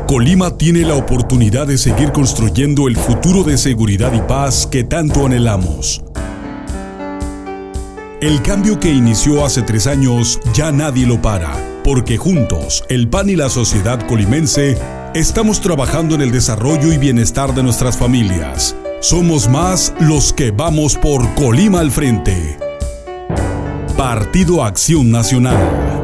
Colima tiene la oportunidad de seguir construyendo el futuro de seguridad y paz que tanto anhelamos. El cambio que inició hace 3 años ya nadie lo para, porque juntos, el PAN y la sociedad colimense, estamos trabajando en el desarrollo y bienestar de nuestras familias. Somos más los que vamos por Colima al frente. Partido Acción Nacional.